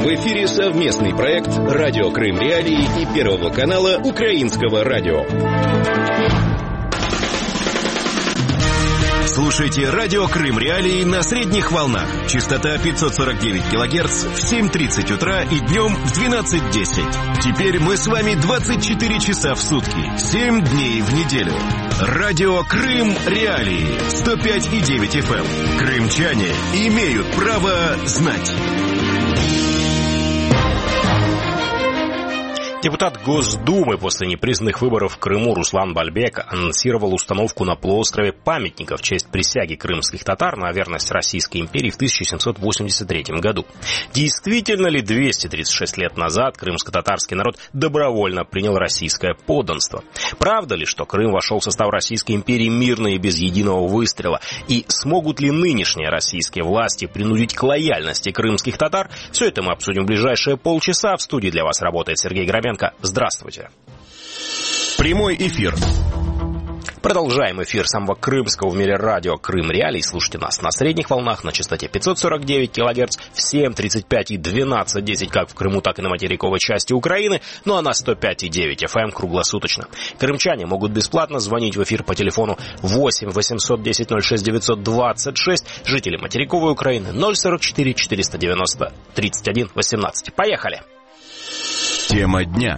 В эфире совместный проект «Радио Крым Реалии» и Первого канала Украинского радио. Слушайте «Радио Крым Реалии» на средних волнах. Частота 549 кГц в 7:30 утра и днем в 12:10. Теперь мы с вами 24 часа в сутки, 7 дней в неделю. «Радио Крым Реалии» 105,9 FM. Крымчане имеют право знать. Депутат Госдумы после непризнанных выборов в Крыму Руслан Бальбек анонсировал установку на полуострове памятника в честь присяги крымских татар на верность Российской империи в 1783 году. Действительно ли 236 лет назад крымско-татарский народ добровольно принял российское подданство? Правда ли, что Крым вошел в состав Российской империи мирно и без единого выстрела? И смогут ли нынешние российские власти принудить к лояльности крымских татар? Все это мы обсудим в ближайшие полчаса. В студии для вас работает Сергей Грабенко. Здравствуйте. Прямой эфир. Продолжаем эфир самого крымского в мире радио Крым Реалии. Слушайте нас на средних волнах на частоте 549 кГц в 7:35 и 12:10 как в Крыму, так и на материковой части Украины, ну а на 105,9 FM круглосуточно. Крымчане могут бесплатно звонить в эфир по телефону 8 810 06 926, жители материковой Украины 044 490 31 18. Поехали! Тема дня.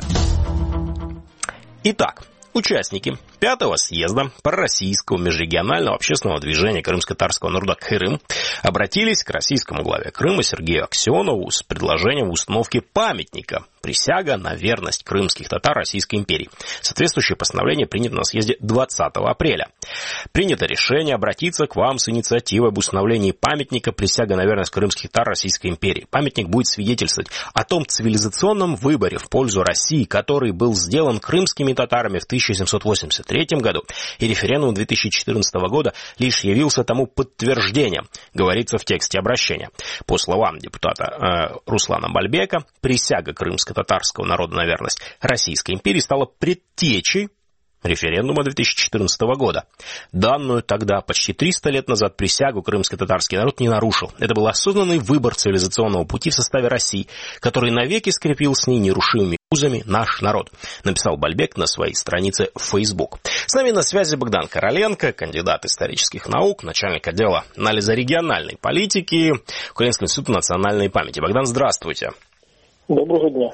Итак, участники 5-го съезда пророссийского межрегионального общественного движения крымско-татарского народа «Крым» обратились к российскому главе Крыма Сергею Аксенову с предложением установки памятника «Присяга на верность крымских татар Российской империи». Соответствующее постановление принято на съезде 20 апреля. Принято решение обратиться к вам с инициативой об установлении памятника «Присяга на верность крымских татар Российской империи». Памятник будет свидетельствовать о том цивилизационном выборе в пользу России, который был сделан крымскими татарами в 1783 году, и референдум 2014 года лишь явился тому подтверждением, говорится в тексте обращения. По словам депутата Руслана Бальбека, присяга крымско-татарского народа на верность Российской империи стала предтечей референдума 2014 года. Данную тогда, почти 300 лет назад, присягу крымско-татарский народ не нарушил. Это был осознанный выбор цивилизационного пути в составе России, который навеки скрепил с ней нерушимыми узами наш народ, написал Бальбек на своей странице в Facebook. С нами на связи Богдан Короленко, кандидат исторических наук, начальник отдела анализа региональной политики Украинского института национальной памяти. Богдан, здравствуйте. Доброго дня.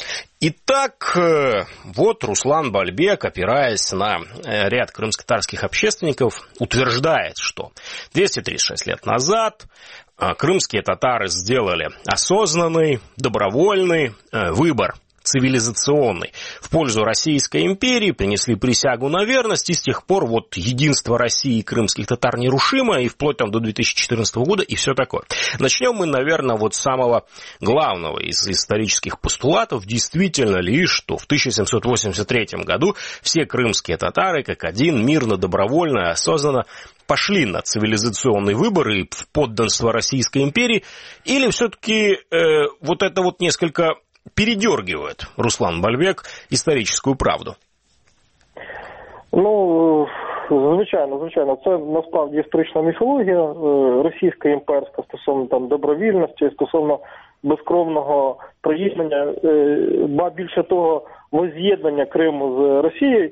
Итак, вот Руслан Бальбек, опираясь на ряд крымско-татарских общественников, утверждает, что 236 лет назад крымские татары сделали осознанный, добровольный выбор, цивилизационный, в пользу Российской империи, принесли присягу на верность, и с тех пор вот единство России и крымских татар нерушимо, и вплоть там до 2014 года, и все такое. Начнем мы, наверное, вот с самого главного из исторических постулатов. Действительно ли, что в 1783 году все крымские татары, как один, мирно, добровольно и осознанно пошли на цивилизационный выбор и в подданство Российской империи, или все-таки вот это вот несколько передергивает Руслан Бальбек історичну правду? Ну, звичайно. Це насправді історична міфологія російська імперська стосовно там добровільності, стосовно безкровного приєднання, ба більше того, воз'єднання Криму з Росією.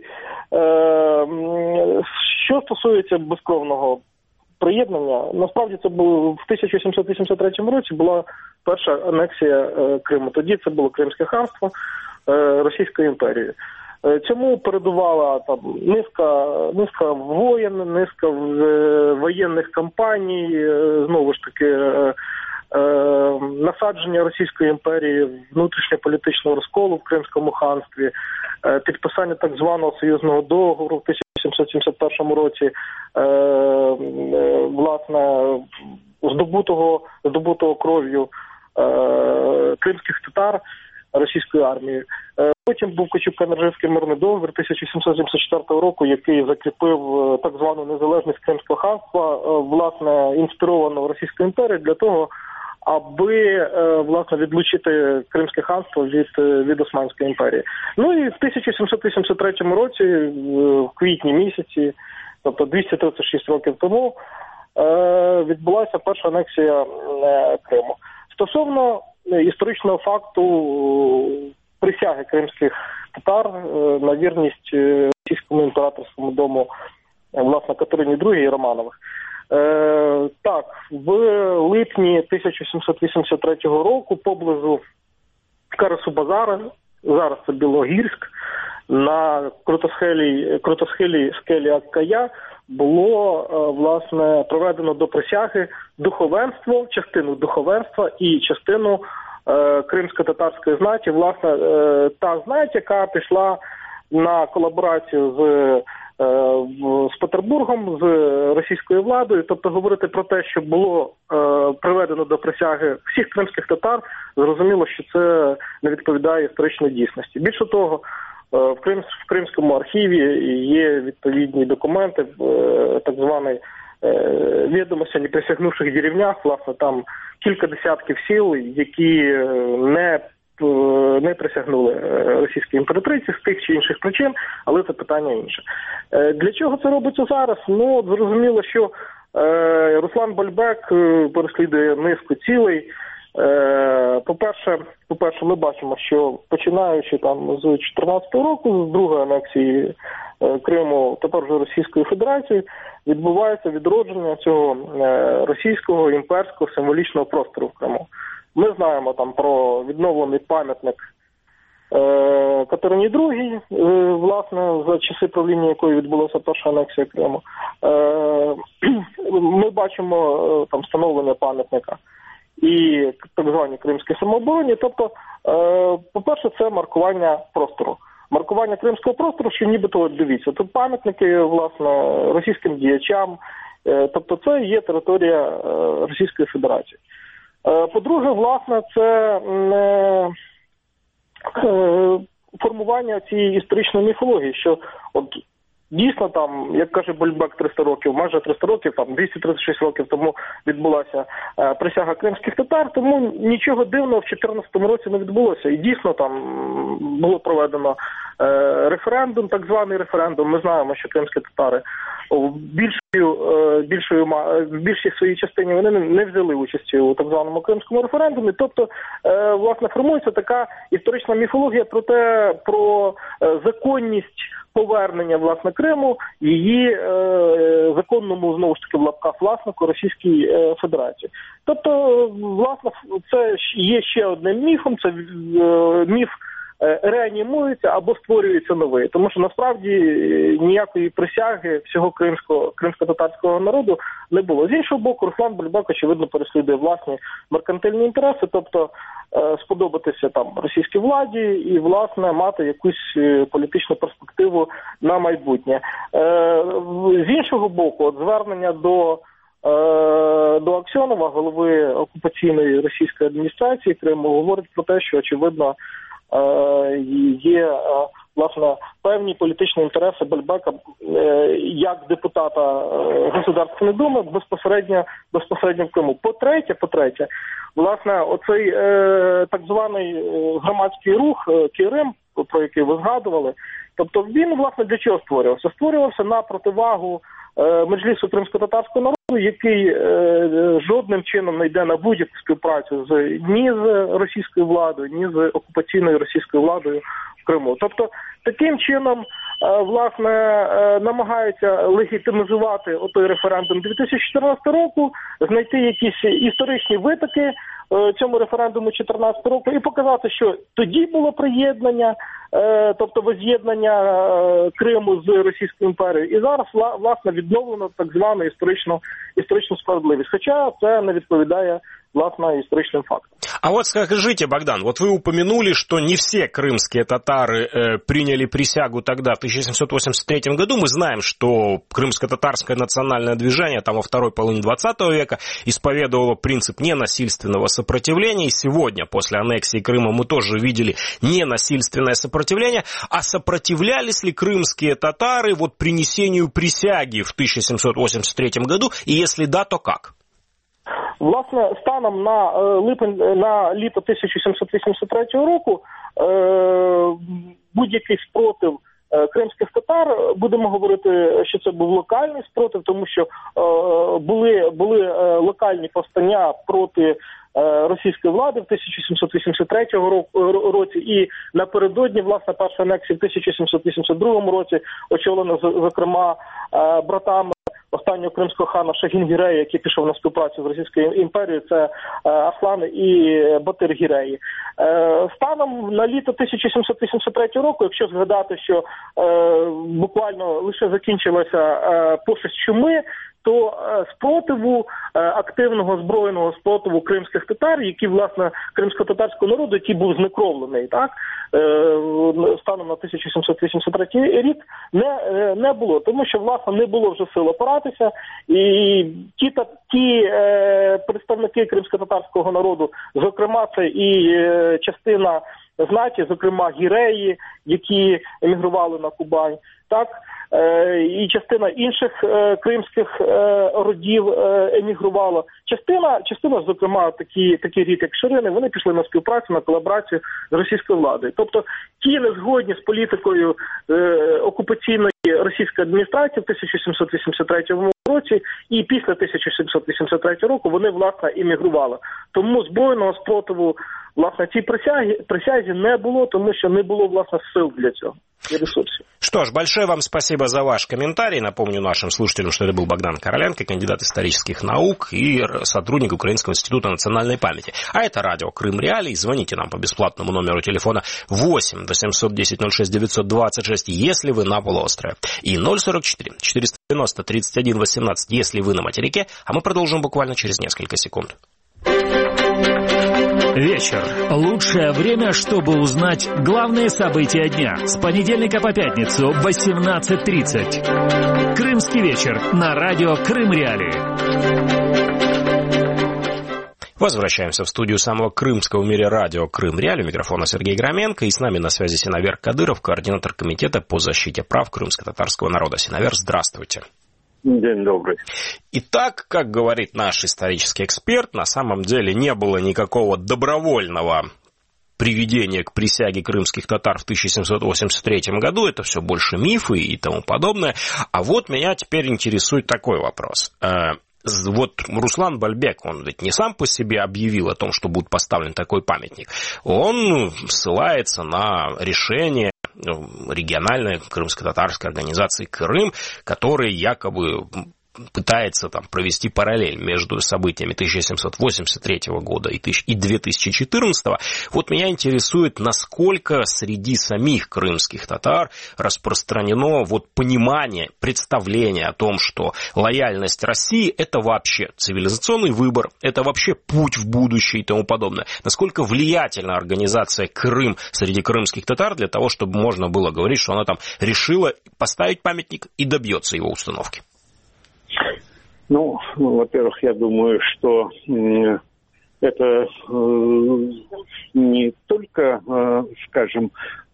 Що стосується безкровного приєднання, насправді це було в 1783 році була перша анексія Криму. Тоді це було Кримське ханство Російської імперії. Цьому передувала там низка воєн, низка воєнних кампаній, знову ж таки насадження Російської імперії, внутрішньополітичного розколу в Кримському ханстві, підписання так званого союзного договору в 1771 році, власне, здобутого кров'ю кримських татар російської армії. Потім був Кочубко-Енержинський мирний договір 1774 року, який закріпив так звану незалежність Кримського ханства, власне, інспірованого Російською імперією для того, аби, власне, відлучити Кримське ханство від Османської імперії. Ну і в 1783 році, в квітні місяці, тобто 236 років тому, відбулася перша анексія Криму. Стосовно історичного факту присяги кримських татар на вірність російському імператорському дому, власне, Катерині II і Романових. Так, в липні 1783 року поблизу Карасу-Базара, зараз це Білогірськ, на крутосхилій скелі Аккая було, власне, проведено до присяги духовенство, частину духовенства і частину кримсько-татарської знаті, власне, та знать, яка пішла на колаборацію з Петербургом, з російською владою, тобто говорити про те, що було приведено до присяги всіх кримських татар, зрозуміло, що це не відповідає історичній дійсності. Більше того, в Кримському архіві є відповідні документи, так званий відомості о неприсягнувших деревнях, власне, там кілька десятків сіл, які не присягнули російській імператриці з тих чи інших причин, але це питання інше. Для чого це робиться зараз? Ну, зрозуміло, що Руслан Бальбек переслідує низку цілей. По-перше, ми бачимо, що починаючи там з 2014 року, з другої анексії Криму, тепер вже Російської Федерації, відбувається відродження цього російського імперського символічного простору в Криму. Ми знаємо там про відновлений пам'ятник Катерині II, власне, за часи правління якої відбулася перша анексія Криму. Ми бачимо там встановлення пам'ятника і так звані кримські самообороні. Тобто, по-перше, це маркування простору. Маркування кримського простору, що нібито, дивіться, тут пам'ятники, власне, російським діячам. Тобто, це є територія Російської Федерації. По-друге, власне, це формування цієї історичної міфології, що от дійсно там, як каже Бальбек, 300 років, майже 300 років, там 236 років тому відбулася присяга кримських татар, тому нічого дивного в 2014 році не відбулося. І дійсно там було проведено референдум, так званий референдум. Ми знаємо, що кримські татари в більшій своїй частині вони не взяли участі у так званому кримському референдумі. Тобто, власне, формується така історична міфологія про законність повернення, власне, Криму, її законному, знову ж таки, в лапках власнику Російській Федерації. Тобто, власне, це є ще одним міфом, це міф реанімується або створюється новий. Тому що, насправді, ніякої присяги всього кримсько-татарського народу не було. З іншого боку, Руслан Бальбек, очевидно, переслідує власні меркантильні інтереси, тобто сподобатися там російській владі і, власне, мати якусь політичну перспективу на майбутнє. З іншого боку, от звернення до Аксьонова, голови окупаційної російської адміністрації Криму, говорить про те, що, очевидно, є, власне, певні політичні інтереси Бальбека як депутата Государственної Думи безпосередньо в Криму. По-третє, власне, оцей так званий громадський рух Кирим, про який ви згадували, тобто він, власне, для чого створювався? Створювався на противагу Меджлісу кримсько-татарського народу, який жодним чином не йде на будь-яку співпрацю ні з російською владою, ні з окупаційною російською владою в Криму. Тобто, таким чином, власне, намагаються легітимізувати отой референдум 2014 року, знайти якісь історичні витоки цьому референдуму 2014 року і показати, що тоді було приєднання, тобто воз'єднання Криму з Російською імперією, і зараз, власне, відновлено так звану історичну справедливість. Хоча це не відповідає, власне, историческим фактам. А вот скажите, Богдан, вот вы упомянули, что не все крымские татары приняли присягу тогда, в 1783 году. Мы знаем, что крымско-татарское национальное движение там во второй половине 20 века исповедовало принцип ненасильственного сопротивления. И сегодня, после аннексии Крыма, мы тоже видели ненасильственное сопротивление. А сопротивлялись ли крымские татары вот принесению присяги в 1783 году? И если да, то как? Власне, станом на літо 1783 року будь-який спротив кримських татар. Будемо говорити, що це був локальний спротив, тому що були локальні повстання проти російської влади в 1783 році і напередодні, власне, перша анексія в 1782 році, очолена, зокрема, братами останнього кримського хана Шагін-Гірея, який пішов на співпрацю з Російською імперією, це Арслан і Батир-Гіреї. Станом на літо 1783 року, якщо згадати, що буквально лише закінчилася пошесть чуми, то спротиву, активного збройного спротиву кримських татар, які, власне, кримсько-татарського народу, який був знекровлений, так, станом на 1783 рік, не було. Тому що, власне, не було вже сил опиратися, і ті представники кримсько-татарського народу, зокрема, це і частина знаті, зокрема, гіреї, які емігрували на Кубань, так, і частина інших кримських родів емігрувала. Частина, зокрема, такий рід, як Ширини, вони пішли на співпрацю, на колаборацію з російською владою. Тобто ті не згодні з політикою окупаційної російської адміністрації в 1783 році і після 1783 року вони, власне, емігрували. Тому збройного спротиву, власне, цій присязі не було, тому що не було, власне, сил для цього. Что ж, большое вам спасибо за ваш комментарий. Напомню нашим слушателям, что это был Богдан Короленко, кандидат исторических наук и сотрудник Украинского института национальной памяти. А это радио Крым Реалии. Звоните нам по бесплатному номеру телефона 8 810 06 926, если вы на полуострове. И 044 490 31 18, если вы на материке. А мы продолжим буквально через несколько секунд. Вечер. Лучшее время, чтобы узнать главные события дня. С понедельника по пятницу в 18:30. Крымский вечер на радио Крым Реалии. Возвращаемся в студию самого крымского в мире радио Крым Реалии. У микрофона Сергей Громенко. И с нами на связи Синавер Кадыров, координатор комитета по защите прав крымско-татарского народа. Синавер, здравствуйте. День добрый. Итак, как говорит наш исторический эксперт, на самом деле не было никакого добровольного приведения к присяге крымских татар в 1783 году. Это все больше мифы и тому подобное. А вот меня теперь интересует такой вопрос. Вот Руслан Бальбек, он ведь не сам по себе объявил о том, что будет поставлен такой памятник. Он ссылается на решение региональной крымско-татарской организации «Крым», которая якобы пытается там провести параллель между событиями 1783 года и 2014. Вот меня интересует, насколько среди самих крымских татар распространено вот понимание, представление о том, что лояльность России – это вообще цивилизационный выбор, это вообще путь в будущее и тому подобное. Насколько влиятельна организация «Крым» среди крымских татар для того, чтобы можно было говорить, что она там решила поставить памятник и добьется его установки? Ну, во-первых, я думаю, что это не только, скажем,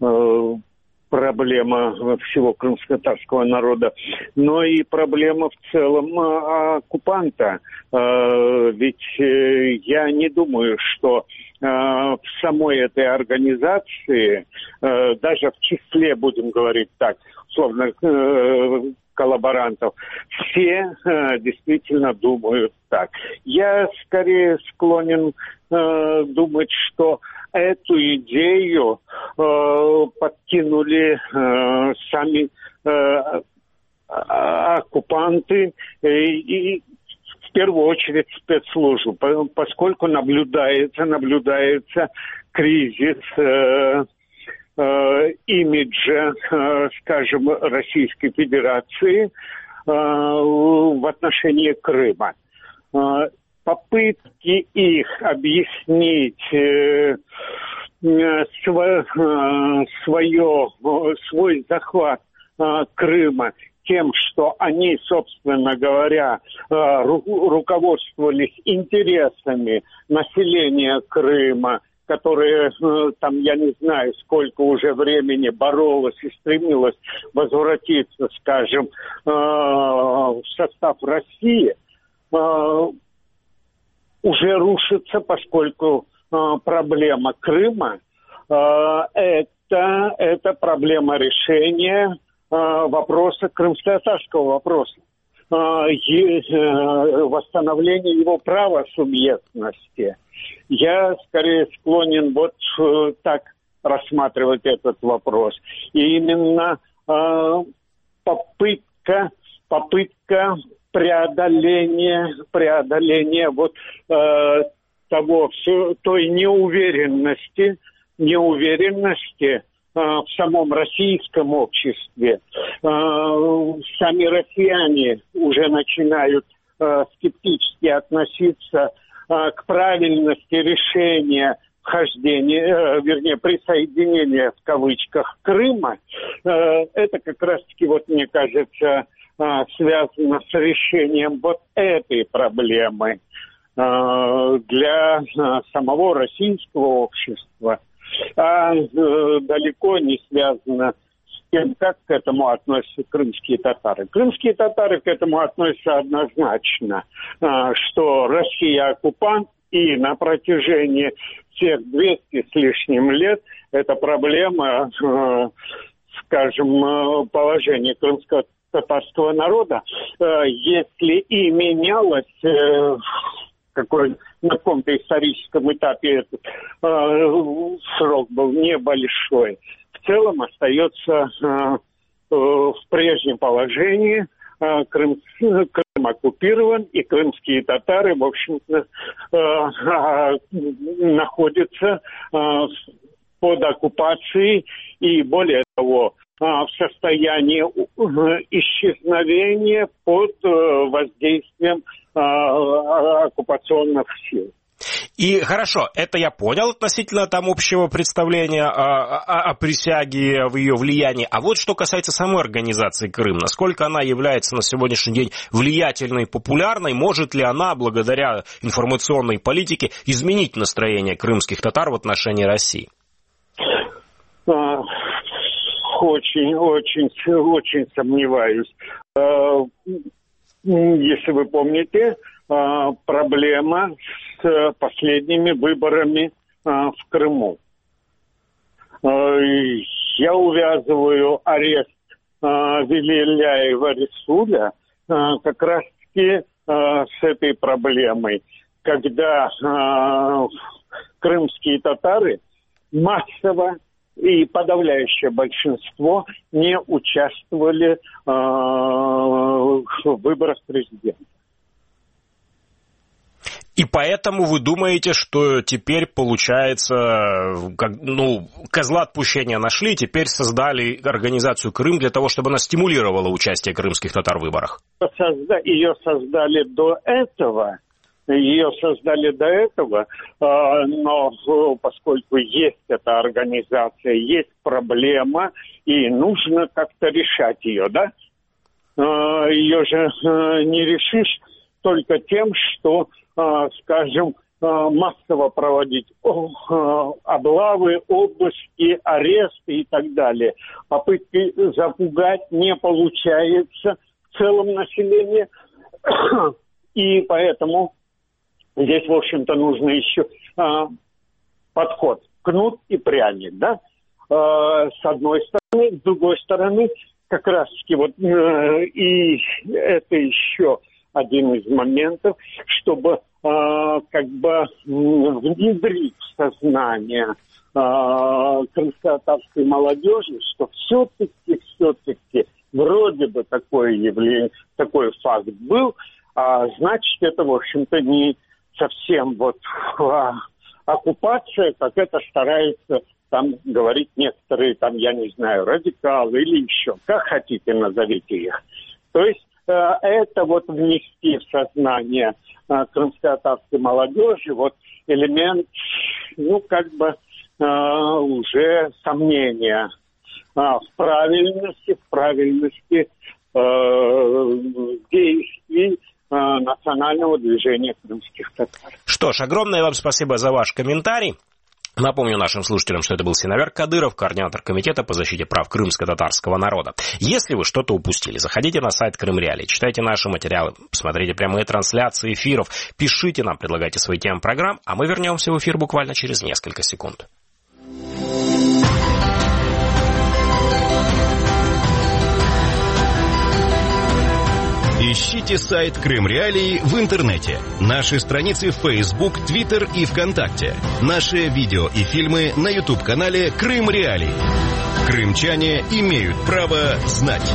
проблема всего крымско-татарского народа, но и проблема в целом оккупанта. Ведь я не думаю, что в самой этой организации, даже в числе, будем говорить так, условно, коллаборантов, все действительно думают так. Я скорее склонен думать, что эту идею подкинули сами оккупанты и в первую очередь спецслужбы, поскольку наблюдается кризис имиджа, скажем, Российской Федерации в отношении Крыма. Попытки их объяснить свой захват Крыма тем, что они, собственно говоря, руководствовались интересами населения Крыма, которое там, я не знаю, сколько уже времени боролось и стремилось возвратиться, скажем, в состав России, уже рушится, поскольку проблема Крыма – это это проблема решения вопроса, крымско-татарского вопроса. Восстановление его права субъектности. Я скорее склонен вот так рассматривать этот вопрос. И именно попытка преодоления вот той неуверенности в самом российском обществе. Сами россияне уже начинают скептически относиться к правильности решения присоединения в кавычках Крыма. Это как раз-таки, вот мне кажется, связано с решением вот этой проблемы для самого российского общества, а далеко не связано с тем, как к этому относятся крымские татары. Крымские татары к этому относятся однозначно, что Россия оккупант, и на протяжении всех 200 с лишним лет эта проблема, скажем, положение крымского татарского народа, если и менялось на каком-то историческом этапе этот срок был небольшой, в целом остается в прежнем положении. Крым оккупирован, и крымские татары, в общем-то, находятся под оккупацией и, более того, в состоянии исчезновения под воздействием оккупационных сил. И хорошо, это я понял относительно там общего представления о присяге, в ее влиянии. А вот что касается самой организации Крым, насколько она является на сегодняшний день влиятельной, популярной, может ли она, благодаря информационной политике, изменить настроение крымских татар в отношении России? Очень сомневаюсь. Если вы помните, проблема с последними выборами в Крыму. Я увязываю арест Велиляева Ресуля как раз-таки с этой проблемой, когда крымские татары массово и подавляющее большинство не участвовали в выборах президента. И поэтому вы думаете, что теперь, получается, козла отпущения нашли, теперь создали организацию Крым для того, чтобы она стимулировала участие крымских татар в выборах? Ее создали до этого, но поскольку есть эта организация, есть проблема, и нужно как-то решать ее, да? Ее же не решишь только тем, что, скажем, массово проводить облавы, обыски, аресты и так далее. Попытки запугать не получается в целом население, и поэтому здесь, в общем-то, нужно еще подход кнут и пряник, да? С одной стороны, с другой стороны, как раз-таки и это еще один из моментов, чтобы внедрить в сознание крымско-татарской молодежи, что все-таки вроде бы такое явление, такой факт был, а значит, это, в общем-то, не совсем оккупация, как это стараются там говорить некоторые, я не знаю, радикалы или еще, как хотите назовите их. То есть это внести в сознание крымско-татарской молодежи элемент, уже сомнения в правильности действий национального движения крымских татар. Что ж, огромное вам спасибо за ваш комментарий. Напомню нашим слушателям, что это был Синоверк Кадыров, координатор комитета по защите прав крымско-татарского народа. Если вы что-то упустили, заходите на сайт Крым Реалии, читайте наши материалы, смотрите прямые трансляции эфиров, пишите нам, предлагайте свои темы программ, а мы вернемся в эфир буквально через несколько секунд. Ищите сайт Крым Реалии в интернете, наши страницы в Facebook, Twitter и ВКонтакте, наши видео и фильмы на YouTube-канале Крым Реалии. Крымчане имеют право знать.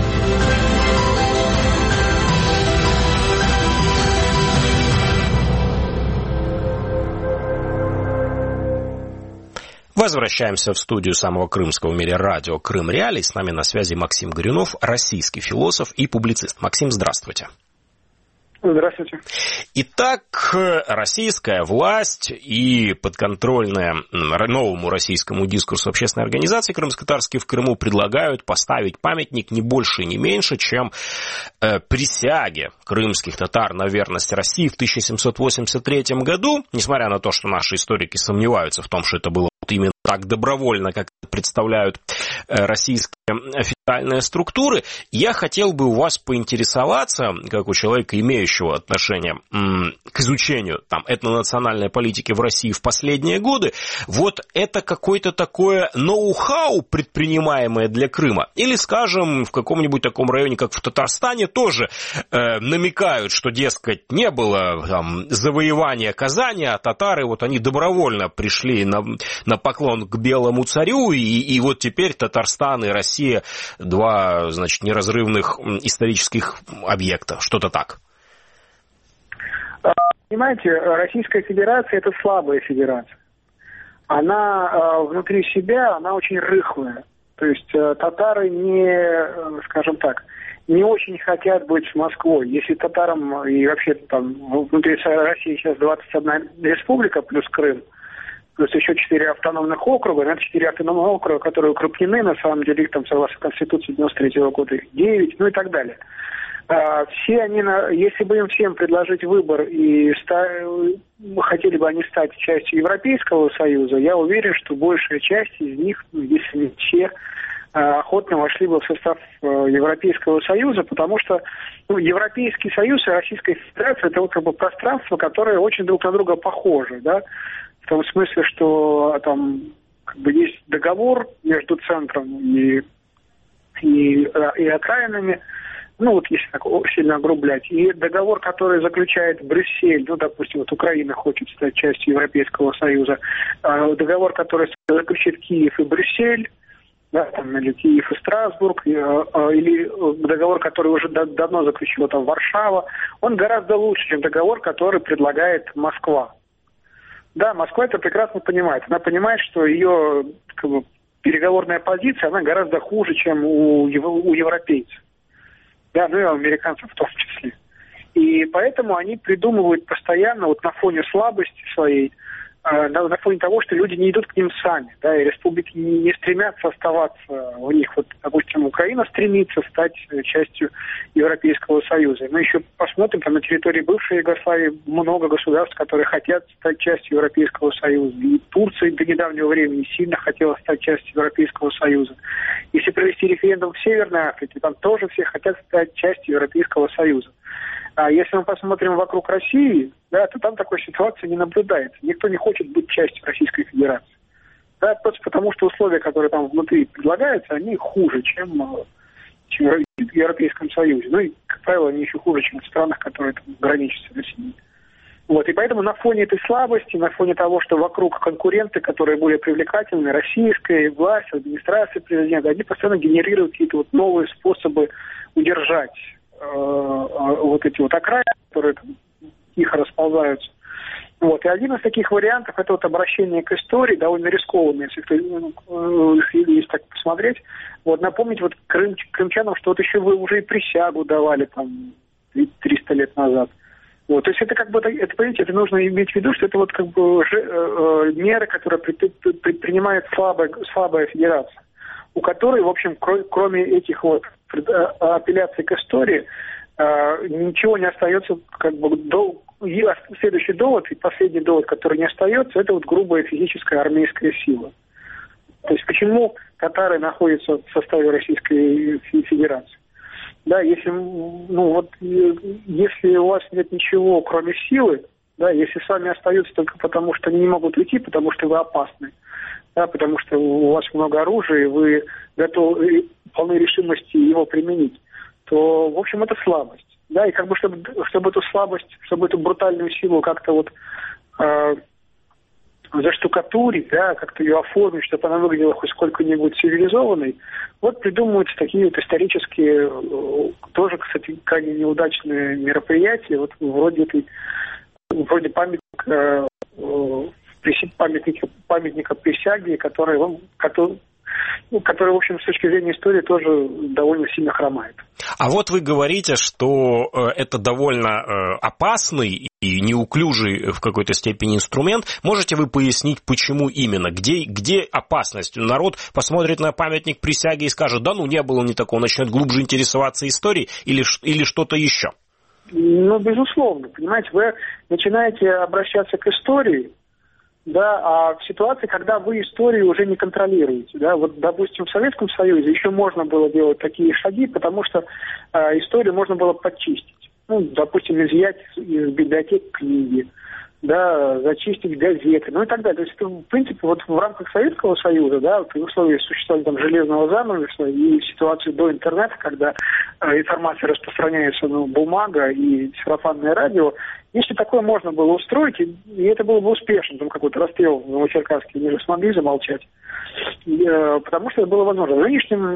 Возвращаемся в студию самого крымского в мире радио «Крым Реалии». С нами на связи Максим Горюнов, российский философ и публицист. Максим, здравствуйте. Здравствуйте. Итак, российская власть и подконтрольная новому российскому дискурсу общественной организации «Крымско-татарские в Крыму» предлагают поставить памятник не больше и не меньше, чем присяге крымских татар на верность России в 1783 году. Несмотря на то, что наши историки сомневаются в том, что это было именно так добровольно, как представляют российские официальные структуры, я хотел бы у вас поинтересоваться, как у человека, имеющего отношение к изучению этнонациональной политики в России в последние годы, вот это какое-то такое ноу-хау, предпринимаемое для Крыма, или, скажем, в каком-нибудь таком районе, как в Татарстане, тоже намекают, что, дескать, не было завоевания Казани, а татары, вот они добровольно пришли на поклон к белому царю, и вот теперь Татарстан и Россия два, значит, неразрывных исторических объекта, что-то так. Понимаете, Российская Федерация – это слабая федерация. Она внутри себя, она очень рыхлая. То есть татары не, скажем так, не очень хотят быть с Москвой. Если татарам и вообще там внутри России сейчас 21 республика плюс Крым, плюс еще 4 автономных округа. Это 4 автономных округа, которые укрупнены, на самом деле, их там, согласно Конституции 93 года, их 9, ну и так далее. Все они, если бы им всем предложить выбор и хотели бы они стать частью Европейского Союза, я уверен, что большая часть из них, если не все, охотно вошли бы в состав Европейского Союза, потому что Европейский Союз и Российская Федерация – это вот как бы пространство, которое очень друг на друга похоже, да, в том смысле, что там как бы есть договор между центром и окраинами, ну вот если так сильно огрублять, и договор, который заключает Брюссель, ну, допустим, вот Украина хочет стать частью Европейского Союза, договор, который заключит Киев и Брюссель, да, там, или Киев и Страсбург, или договор, который уже давно заключила там Варшава, он гораздо лучше, чем договор, который предлагает Москва. Да, Москва это прекрасно понимает. Она понимает, что ее как бы, переговорная позиция, она гораздо хуже, чем у европейцев. Да, ну и у американцев в том числе. И поэтому они придумывают постоянно вот на фоне слабости своей, на фоне того, что люди не идут к ним сами, да, и республики не стремятся оставаться у них. Вот, допустим, Украина стремится стать частью Европейского Союза. Мы еще посмотрим, там на территории бывшей Югославии много государств, которые хотят стать частью Европейского Союза. И Турция до недавнего времени сильно хотела стать частью Европейского Союза. Если провести референдум в Северной Африке, там тоже все хотят стать частью Европейского Союза. А если мы посмотрим вокруг России, да, то там такой ситуации не наблюдается. Никто не хочет быть частью Российской Федерации. Да, просто потому что условия, которые там внутри предлагаются, они хуже, чем в Европейском Союзе. Ну и, как правило, они еще хуже, чем в странах, которые там граничат с Россией. Вот, и поэтому на фоне этой слабости, на фоне того, что вокруг конкуренты, которые более привлекательны, российская власть, администрация президента, они постоянно генерируют какие-то вот новые способы удержать вот эти вот окраины, которые там тихо расползаются. Вот. И один из таких вариантов – это вот обращение к истории, довольно рискованное, если так посмотреть. Вот, напомнить вот крымчанам, что вот еще вы уже и присягу давали там 300 лет назад. Вот. То есть это как бы, это, понимаете, это нужно иметь в виду, что это вот как бы меры, которые предпринимает слабая федерация, у которой, в общем, кроме этих вот апелляций к истории, ничего не остается, как бы, следующий довод и последний довод, который не остается, это вот грубая физическая армейская сила. То есть почему татары находятся в составе Российской Федерации? Да, если у вас нет ничего, кроме силы, да, если с вами остаются только потому, что они не могут уйти, потому что вы опасны, да, потому что у вас много оружия, и вы готовы, полны решимости его применить, то, в общем, это слабость. да, и как бы чтобы эту слабость, чтобы эту брутальную силу как-то вот заштукатурить, да, как-то ее оформить, чтобы она выглядела хоть сколько-нибудь цивилизованной, вот придумываются такие вот исторические, тоже, кстати, крайне неудачные мероприятия, вот вроде памятника присяги, который, в общем, с точки зрения истории тоже довольно сильно хромает. А вот вы говорите, что это довольно опасный и неуклюжий в какой-то степени инструмент. Можете вы пояснить, почему именно? Где опасность? Народ посмотрит на памятник присяги и скажет, да ну не было ни такого, начнет глубже интересоваться историей или что-то еще? Ну, безусловно, понимаете, вы начинаете обращаться к истории, да, а в ситуации, когда вы историю уже не контролируете, да, вот, допустим, в Советском Союзе еще можно было делать такие шаги, потому что историю можно было подчистить. Ну, допустим, изъять из библиотек книги, да, зачистить газеты, ну и так далее. То есть, в принципе, вот в рамках Советского Союза, да, вот в условиях существования там железного занавеса и ситуации до интернета, когда информация распространяется, бумага и сарафанное радио, если такое можно было устроить, и это было бы успешно, там какой-то расстрел в Новочеркасске, они же смогли замолчать, потому что это было возможно. В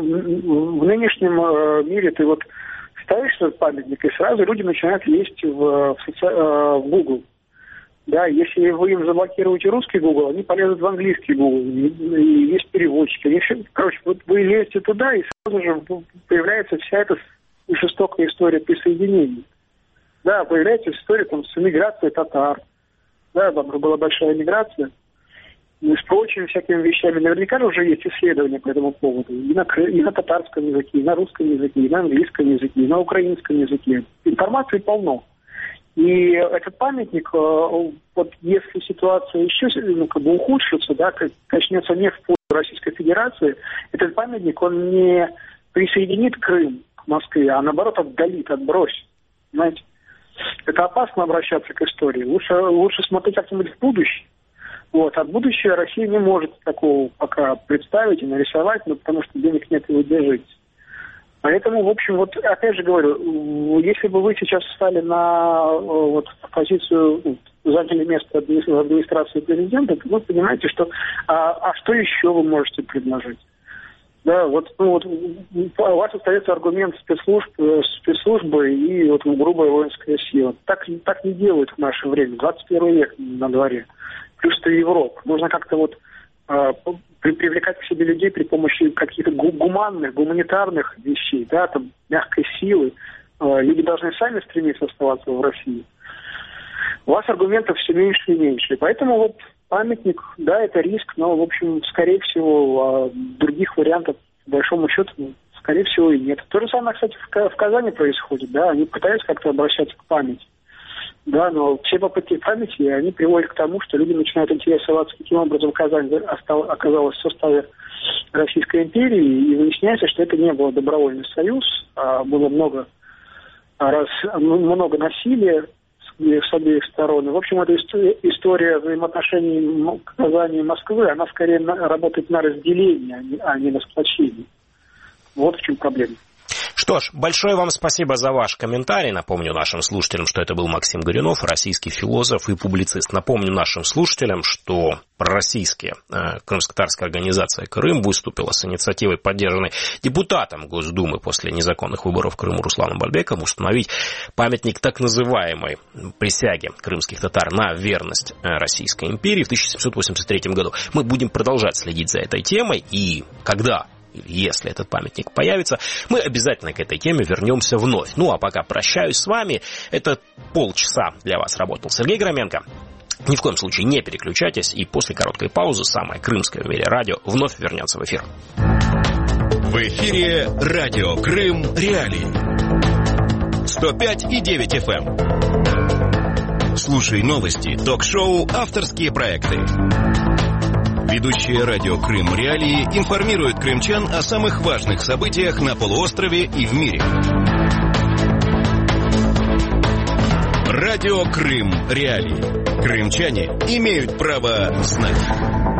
нынешнем мире ты вот ставишь этот памятник, и сразу люди начинают лезть в Google. Да, если вы им заблокируете русский Google, они полезут в английский Google, и есть переводчики. Короче, вот вы лезете туда, и сразу же появляется вся эта жестокая история присоединения. Да, появляется история там, с эмиграцией татар. Да, там была большая эмиграция. И с прочими всякими вещами. Наверняка уже есть исследования по этому поводу. И на татарском языке, и на русском языке, и на английском языке, и на украинском языке. Информации полно. И этот памятник, вот если ситуация еще ухудшится, да, начнется не в пользу Российской Федерации, этот памятник, он не присоединит Крым к Москве, а наоборот отдалит, отбросит. Понимаете? Это опасно обращаться к истории. Лучше смотреть как-нибудь в будущее. Вот. А в будущее Россия не может такого пока представить и нарисовать, потому что денег нет и вы держите. Поэтому, в общем, вот опять же говорю, если бы вы сейчас встали на позицию, заняли место в администрации президента, то вы понимаете, что что еще вы можете предложить? Да, у вас остается аргумент спецслужбы и грубая воинская сила. Так не делают в наше время, 21 век на дворе. Плюс-то Европа. Нужно как-то привлекать к себе людей при помощи каких-то гуманитарных вещей, да, там, мягкой силы. Люди должны сами стремиться оставаться в России. У вас аргументов все меньше и меньше. Поэтому памятник, да, это риск, но, в общем, скорее всего, других вариантов, по большому счету, скорее всего, и нет. То же самое, кстати, в Казани происходит, да, они пытаются как-то обращаться к памяти. Да, но все попытки памяти, они приводят к тому, что люди начинают интересоваться, каким образом Казань оказалась в составе Российской империи, и выясняется, что это не был добровольный союз, а было много насилия с обеих сторон. В общем, эта история взаимоотношений Казани и Москвы, она скорее работает на разделение, а не на сплочение. Вот в чем проблема. Что ж, большое вам спасибо за ваш комментарий. Напомню нашим слушателям, что это был Максим Горюнов, российский философ и публицист. Напомню нашим слушателям, что пророссийская крымско-татарская организация «Крым» выступила с инициативой, поддержанной депутатом Госдумы после незаконных выборов в Крыму Русланом Бальбековым, установить памятник так называемой присяге крымских татар на верность Российской империи в 1783 году. Мы будем продолжать следить за этой темой, и когда... Если этот памятник появится, мы обязательно к этой теме вернемся вновь. Ну, а пока прощаюсь с вами. Это полчаса для вас работал Сергей Громенко. Ни в коем случае не переключайтесь, и после короткой паузы самое крымское в мире радио вновь вернется в эфир. В эфире радио Крым Реалии. 105,9 FM. Слушай новости, ток-шоу, авторские проекты. Ведущие радио Крым Реалии информируют крымчан о самых важных событиях на полуострове и в мире. Радио Крым Реалии. Крымчане имеют право знать.